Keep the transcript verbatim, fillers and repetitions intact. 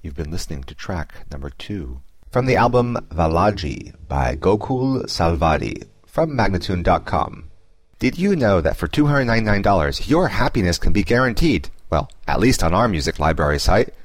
You've been listening to track number two from the album Valaji by Gokul Salvadi from Magnatune dot com. Did you know that for two hundred ninety-nine dollars your happiness can be guaranteed? Well, at least on our music library site.